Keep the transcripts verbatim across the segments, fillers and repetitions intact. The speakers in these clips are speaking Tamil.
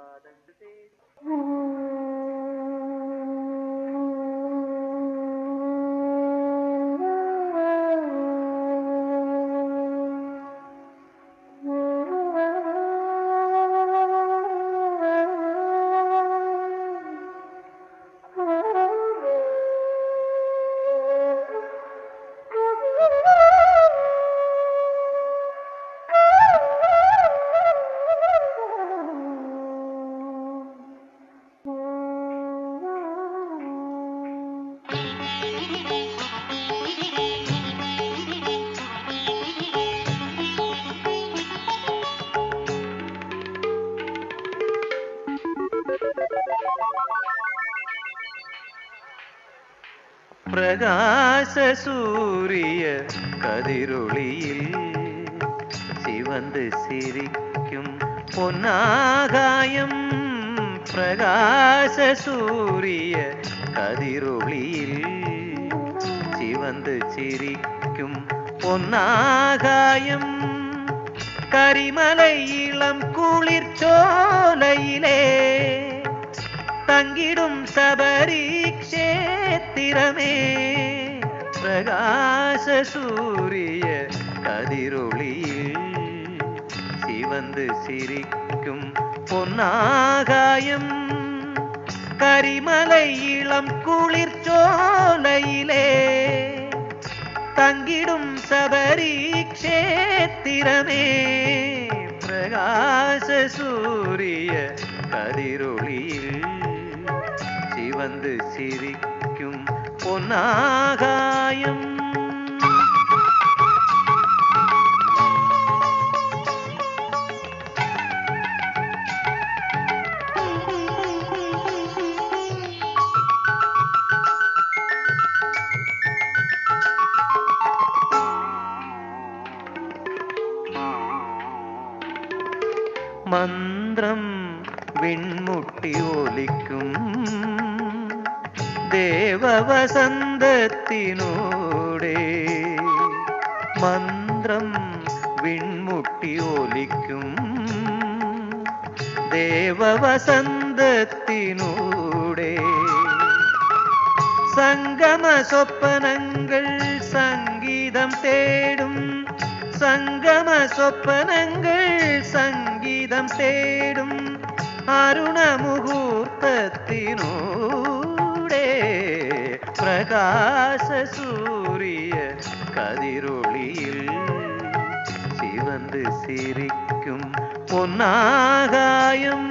பிரகாச சூரிய கதிரொளியில் சிவந்து சிரிக்கும் பொன்னாகாயம். பிரகாச சூரிய கதிரொளியில் சிவந்து சிரிக்கும் பொன்னாகாயம். கரிமலை இளம் குளிர் சோலையிலே தங்கிடும் சபரி க்ஷேத்திரமே. பிரகாச சூரிய கதிரொளியில் சிவந்து சிரிக்கும் பொன்னாகாயம். கரிமலை இளம் குளிர் சோலையிலே தங்கிடும் சபரி க்ஷேத்திரமே. பிரகாச சூரிய கதிரொளியில் சிவந்து சிரிக்கும் பொன்னாகாயம். മന്ത്രം വിൺമുട്ടി ഒലിക്കും ദേവവസന്തത്തിനൂടെ. മന്ത്രം വിൺമുട്ടി ഒലിക്കും ദേവവസന്തത്തിനൂടെ. സംഗമ സ്വപ്നങ്ങൾ സംഗീതം തേടും. സംഗമ സ്വപ്നങ്ങൾ സംഗീതം തേടും അരുണമുഹൂർത്തത്തിനൂടെ. പ്രകാശ സൂര്യ കതിരൊളിയിൽ സിവந்து സിരിക്കും പൊന്നാകായം.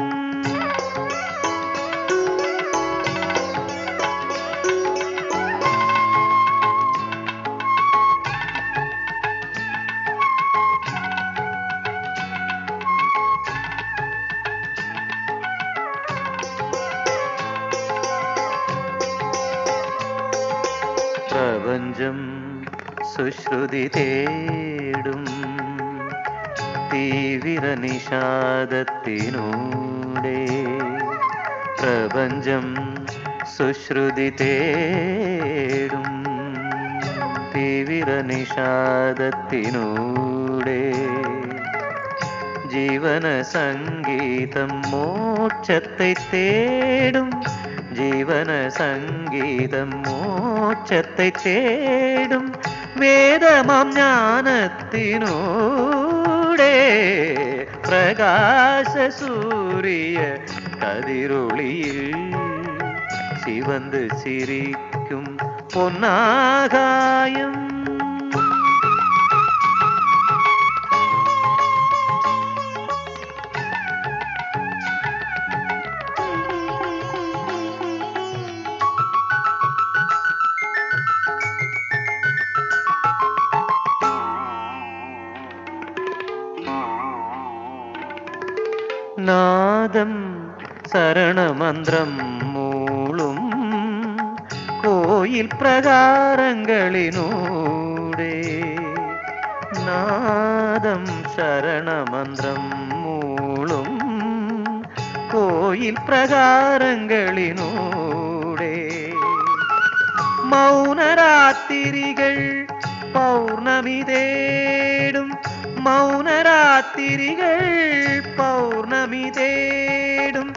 പ്രപഞ്ചം സുശ്രുതി തേടും തീവ്ര നിഷാദത്തിനൂടെ. പ്രപഞ്ചം സുശ്രുതി തേടും തീവ്ര നിഷാദത്തിനൂടെ. ജീവന സംഗീതം മോക്ഷത്തെ തേടും. ജീവന സംഗീതം മോക്ഷത്തെ തേടും വേദമാം ജ്ഞാനത്തിനൂടെ. പ്രകാശ സൂര്യ കതിരൊളിയിൽ സിവந்து സിരിക്കും പൊന്നാകായം. നാദം ശരണമന്ത്രം മൂളും കോയിൽ പ്രകാരങ്ങളിനൂടെ. നാദം ശരണമന്ത്രം മൂളും കോയിൽ പ്രകാരങ്ങളിനൂടെ. മൗനരാത്തിരികൾ പൗർണമി തേടും மௌனராத்திரிகள் பௌர்ணமி தேடும்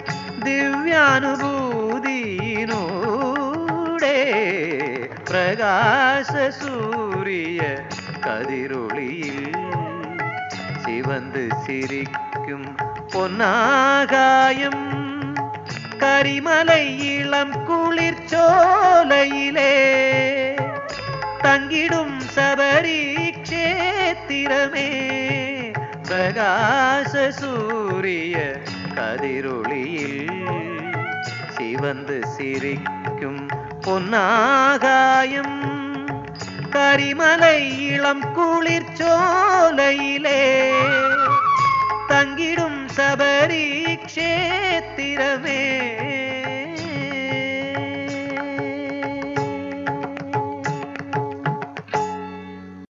திவ்யானுபூதியினூடே பிரகாச சூரிய கதிரொளியில் சிவந்து சிரிக்கும் பொன்னாகாயம் கரிமலை இளம் குளிர் சோலையிலே தங்கிடும் சபரி க்ஷேத்திரமே பிரகாச சூரிய கதிரொளியில் சிவந்து சிரிக்கும் பொன்னாகாயம் கரிமலை இளம் குளிர் சோலையிலே தங்கிடும் சபரி க்ஷேத்திரமே